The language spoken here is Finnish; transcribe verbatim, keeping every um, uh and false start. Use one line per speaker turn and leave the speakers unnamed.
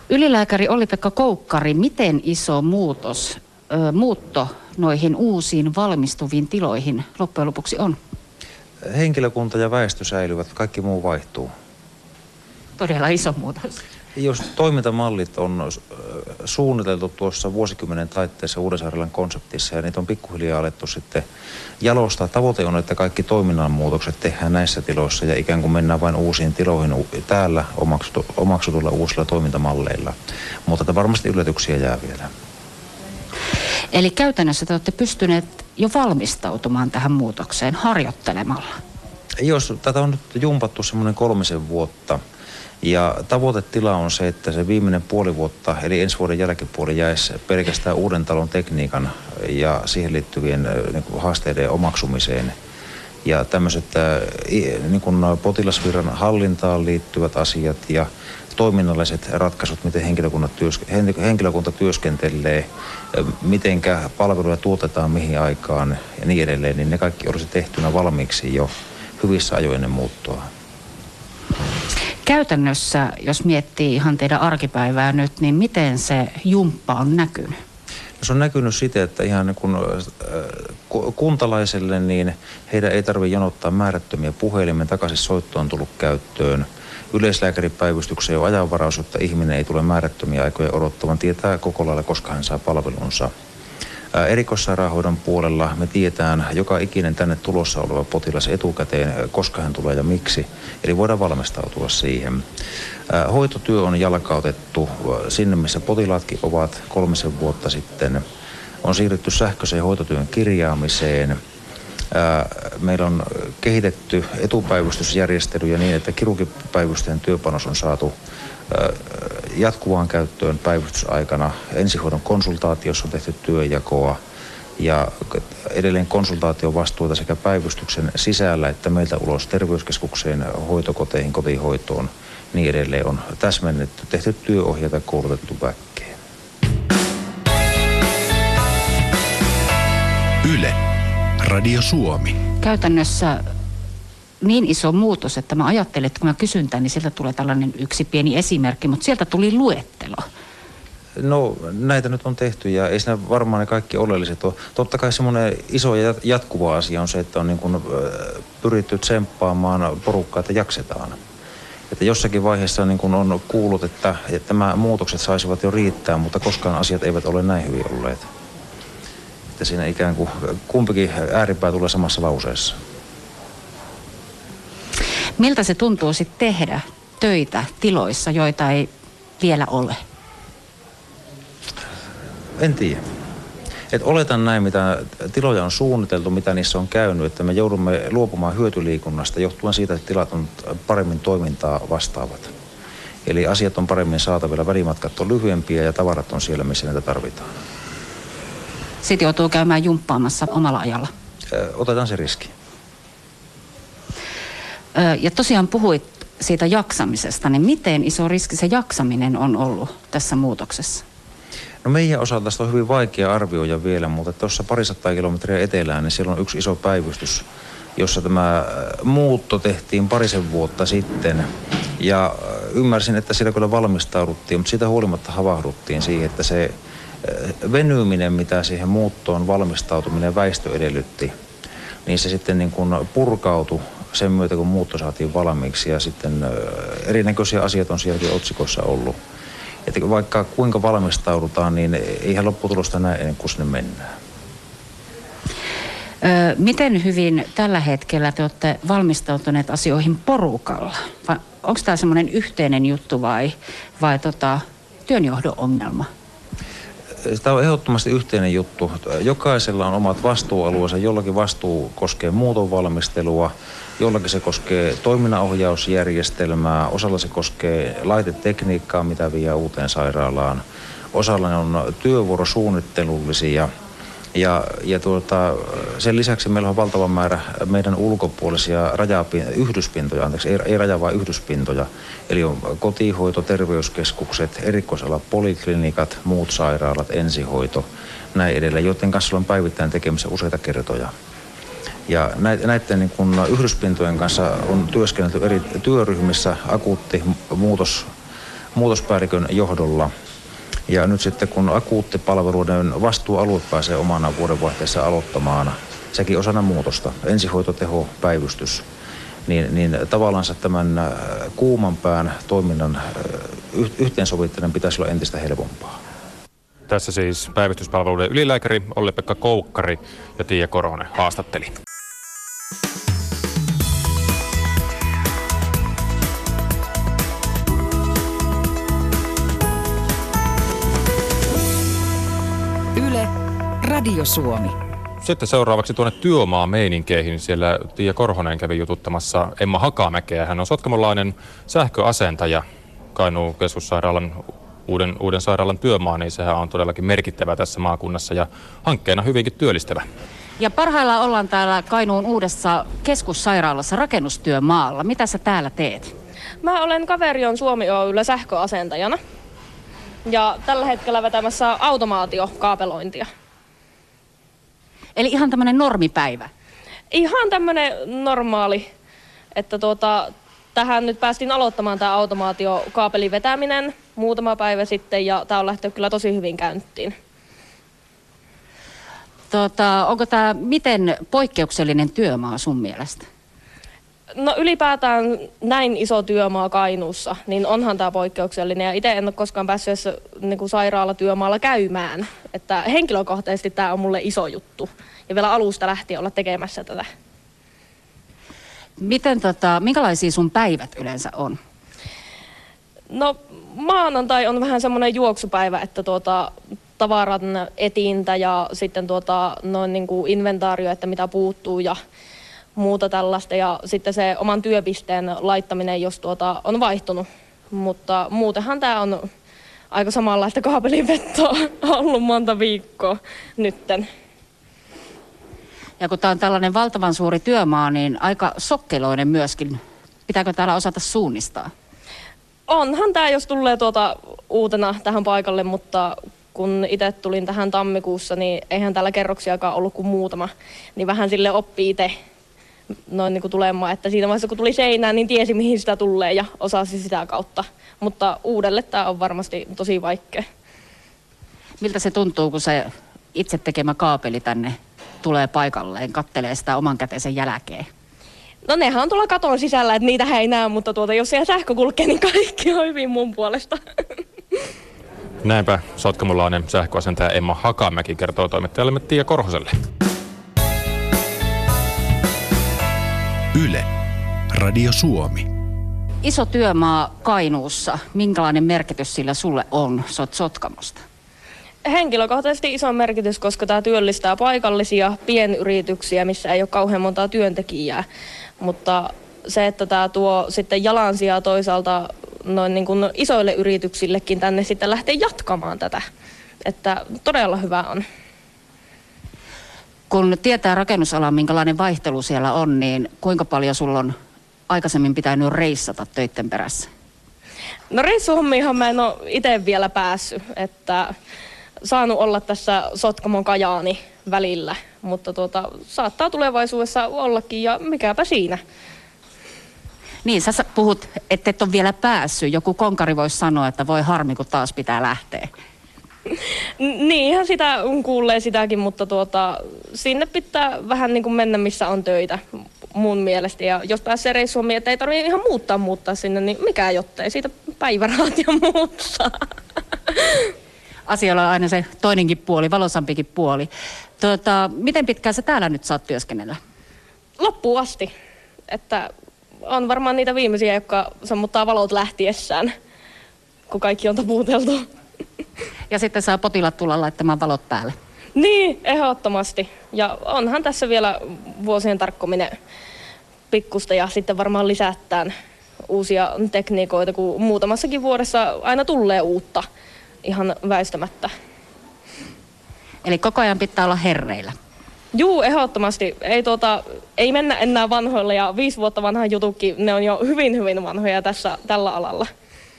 Ylilääkäri Olli-Pekka Koukkari, miten iso muutos, ö, muutto noihin uusiin valmistuviin tiloihin loppujen lopuksi on?
Henkilökunta ja väestö säilyvät, kaikki muu vaihtuu.
Todella iso muutos.
Jos toimintamallit on suunniteltu tuossa vuosikymmenen taitteessa Uuden-Saarelän konseptissa ja niitä on pikkuhiljaa alettu sitten jalostaa. Tavoite on, että kaikki toiminnan muutokset tehdään näissä tiloissa ja ikään kuin mennään vain uusiin tiloihin täällä omaksutu, omaksutuilla uusilla toimintamalleilla. Mutta että varmasti yllätyksiä jää vielä.
Eli käytännössä te olette pystyneet jo valmistautumaan tähän muutokseen harjoittelemalla.
Jos tätä on nyt jumpattu semmoinen kolmisen vuotta. Ja tavoitetila on se, että se viimeinen puoli vuotta, eli ensi vuoden jälkipuoli jäisi pelkästään uuden talon tekniikan ja siihen liittyvien niin kuin haasteiden omaksumiseen. Ja tämmöiset niin kuin potilasvirran hallintaan liittyvät asiat ja toiminnalliset ratkaisut, miten henkilökunta, työske- henkilökunta työskentelee, mitenkä palveluja tuotetaan mihin aikaan ja niin edelleen, niin ne kaikki olisi tehtynä valmiiksi jo hyvissä ajoin ennen muuttoa.
Käytännössä, jos miettii ihan teidän arkipäivää nyt, niin miten se jumppa on näkynyt?
Se on näkynyt siten, että ihan niin kun, kuntalaiselle niin heidän ei tarvitse jonottaa määrättömiä puhelimen, takaisin soitto on tullut käyttöön. Yleislääkäripäivystykseen on ajanvaraus, että ihminen ei tule määrättömiä aikoja odottamaan, tietää koko lailla, koska hän saa palvelunsa. Erikoissairaanhoidon puolella me tiedetään joka ikinen tänne tulossa oleva potilas etukäteen, koska hän tulee ja miksi. Eli voidaan valmistautua siihen. Hoitotyö on jalkautettu sinne, missä potilaatkin ovat kolmisen vuotta sitten. On siirrytty sähköiseen hoitotyön kirjaamiseen. Meillä on kehitetty etupäivystysjärjestelyjä niin, että kirurgipäivystäjän työpanos on saatu jatkuvaan käyttöön päivystysaikana. Ensihoidon konsultaatiossa on tehty työnjakoa ja edelleen konsultaation vastuuta sekä päivystyksen sisällä että meiltä ulos terveyskeskukseen, hoitokoteihin, kotihoitoon, niin edelleen on täsmennetty, tehty työohjeita ja koulutettu väkeä.
Yle, Radio Suomi.
Käytännössä niin iso muutos, että mä ajattelin, että kun mä kysyn tämän, niin sieltä tulee tällainen yksi pieni esimerkki, mutta sieltä tuli luettelo.
No näitä nyt on tehty ja ei siinä varmaan ne kaikki oleelliset ole. Totta kai semmoinen iso ja jatkuva asia on se, että on niin kuin pyritty tsemppaamaan porukkaa, että jaksetaan. Että jossakin vaiheessa niin kuin on kuullut, että, että nämä muutokset saisivat jo riittää, mutta koskaan asiat eivät ole näin hyvin olleet. Että siinä ikään kuin kumpikin ääripää tulee samassa lauseessa.
Miltä se tuntuu sitten tehdä töitä tiloissa, joita ei vielä ole?
En tiedä. Et oletan näin, mitä tiloja on suunniteltu, mitä niissä on käynyt, että me joudumme luopumaan hyötyliikunnasta johtuen siitä, että tilat on paremmin toimintaa vastaavat. Eli asiat on paremmin saatavilla, välimatkat on lyhyempiä ja tavarat on siellä, missä niitä tarvitaan.
Sitten joutuu käymään jumppaamassa omalla ajalla.
Otetaan se riski.
Ja tosiaan puhuit siitä jaksamisesta, niin miten iso riski se jaksaminen on ollut tässä muutoksessa?
No meidän osalta sitä on hyvin vaikea arvioida vielä, mutta tuossa parisataa kilometriä etelään, niin siellä on yksi iso päivystys, jossa tämä muutto tehtiin parisen vuotta sitten. Ja ymmärsin, että siellä kyllä valmistauduttiin, mutta siitä huolimatta havahduttiin siihen, että se venyminen, mitä siihen muuttoon valmistautuminen väistö edellytti, niin se sitten niin kuin purkautui sen myötä, kun muutto saatiin valmiiksi ja sitten erinäköisiä asioita on sielläkin otsikoissa ollut. Että vaikka kuinka valmistaudutaan, niin eihän lopputulosta näe ennen kuin sinne mennään.
Öö, miten hyvin tällä hetkellä te olette valmistautuneet asioihin porukalla? Vai onko tämä semmoinen yhteinen juttu vai, vai tota, työnjohdon ongelma?
Tämä on ehdottomasti yhteinen juttu. Jokaisella on omat vastuualueensa. Jollakin vastuu koskee muuton valmistelua, jollakin se koskee toiminnanohjausjärjestelmää, osalla se koskee laitetekniikkaa, mitä vie uuteen sairaalaan. Osalla on työvuorosuunnittelullisia ja, ja tuota, sen lisäksi meillä on valtava määrä meidän ulkopuolisia rajapin, yhdyspintoja, anteeksi, ei, ei raja vaan yhdyspintoja. Eli on kotihoito, terveyskeskukset, erikoisala, poliklinikat, muut sairaalat, ensihoito, näin edelleen, joiden kanssa on päivittäin tekemisissä useita kertoja. Ja näiden niin kun yhdyspintojen kanssa on työskennelty eri työryhmissä akuutti muutos muutospäällikön johdolla. Ja nyt sitten kun akuuttipalveluiden vastuualue pääsee omana vuodenvaihteessa aloittamaan, sekin osana muutosta, ensihoito, teho, päivystys, niin, niin tavallaan tämän kuuman pään toiminnan yhteensovittaminen pitäisi olla entistä helpompaa.
Tässä siis päivystyspalveluiden ylilääkäri Olli-Pekka Koukkari ja Tiia Korhonen haastatteli.
Yle, Radio Suomi.
Sitten seuraavaksi tuonne työmaa-meininkeihin. Siellä Tiia Korhonen kävi jututtamassa Emma Hakamäkeä. Hän on sotkamolainen sähköasentaja Kainuun keskussairaalan uuden, uuden sairaalan työmaa, niin sehän on todellakin merkittävä tässä maakunnassa ja hankkeena hyvinkin työllistävä.
Ja parhaillaan ollaan täällä Kainuun uudessa keskussairaalassa rakennustyömaalla. Mitä sä täällä teet?
Mä olen Kaverion Suomi Oy:llä sähköasentajana ja tällä hetkellä vetämässä automaatiokaapelointia.
Eli ihan tämmöinen normipäivä?
Ihan tämmönen normaali, että tuota, tähän nyt päästiin aloittamaan tämä automaatiokaapelin vetäminen muutama päivä sitten ja tämä on lähtenyt kyllä tosi hyvin käyntiin.
Tota, onko tämä miten poikkeuksellinen työmaa sun mielestä?
No ylipäätään näin iso työmaa Kainuussa, niin onhan tämä poikkeuksellinen ja itse en ole koskaan päässyt edes niin kuin sairaalatyömaalla käymään. Että henkilökohtaisesti tämä on mulle iso juttu ja vielä alusta lähtien olla tekemässä tätä.
Miten, tota, minkälaisia sun päivät yleensä on?
No maanantai on vähän semmoinen juoksupäivä, että tuota, tavaran etintä ja sitten tuota, noin niin kuin inventaario, että mitä puuttuu ja muuta tällaista. Ja sitten se oman työpisteen laittaminen, jos tuota, on vaihtunut. Mutta muutenhan tämä on aika samanlaista kaapelinvettoa ollut monta viikkoa nytten.
Ja kun tämä on tällainen valtavan suuri työmaa, niin aika sokkeloinen myöskin. Pitääkö täällä osata suunnistaa?
Onhan tämä, jos tulee tuota uutena tähän paikalle, mutta kun itse tulin tähän tammikuussa, niin eihän täällä kerroksiakaan ollut kuin muutama. Niin vähän sille oppii itse noin niin kuin tulemaan, että siinä vaiheessa kun tuli seinään, niin tiesi mihin sitä tulee ja osasi sitä kautta. Mutta uudelle tämä on varmasti tosi vaikea.
Miltä se tuntuu, kun se itse tekemä kaapeli tänne tulee paikalleen, kattelee sitä oman käteisen jälkeen?
No nehän on tuolla katon sisällä, että niitä ei näe, mutta tuota, jos siellä sähkö kulkee, niin kaikki on hyvin mun puolesta.
Näinpä sotkamolainen sähköasentaja Emma Hakamäki kertoo toimittajallemme Tiia Korhoselle.
Yle, Radio Suomi.
Iso työmaa Kainuussa. Minkälainen merkitys sillä sulle on? Sä oot Sotkamosta.
Henkilökohtaisesti iso merkitys, koska tämä työllistää paikallisia pienyrityksiä, missä ei ole kauhean montaa työntekijää. Mutta se, että tämä tuo sitten jalansijaa toisaalta noin niin kuin isoille yrityksillekin tänne sitten lähtee jatkamaan tätä. Että todella hyvä on.
Kun tietää rakennusalan, minkälainen vaihtelu siellä on, niin kuinka paljon sulla on aikaisemmin pitänyt reissata töitten perässä?
No reissuhommiinhan mä en ole itse vielä päässyt, että saanut olla tässä Sotkamon Kajaani välillä, mutta tuota, saattaa tulevaisuudessa ollakin ja mikäpä siinä.
Niin, sä puhut, että et ole vielä päässyt. Joku konkari voisi sanoa, että voi harmi, kun taas pitää lähteä.
Niinhän sitä kuulee sitäkin, mutta tuota, sinne pitää vähän niin kuin mennä, missä on töitä mun mielestä. Ja jos pääsee reissuhommiin, että ei tarvitse ihan muuttaa muuttaa sinne, niin mikä jottei siitä päivärahat ja muut saa.
Asialla on aina se toinenkin puoli, valosampikin puoli. Tuota, miten pitkään sä täällä nyt saat työskennellä?
Loppuun asti. Että on varmaan niitä viimeisiä, jotka sammuttaa valot lähtiessään, kun kaikki on taputeltu.
Ja sitten saa potilaat tulla laittamaan valot päälle.
Niin, ehdottomasti. Ja onhan tässä vielä vuosien tarkkominen pikkusta ja sitten varmaan lisätään uusia tekniikoita, kun muutamassakin vuodessa aina tulee uutta ihan väistämättä.
Eli koko ajan pitää olla herreillä.
Juu, ehdottomasti. Ei, tuota, ei mennä enää vanhoilla ja viisi vuotta vanha jutukin, ne on jo hyvin hyvin vanhoja tässä tällä alalla.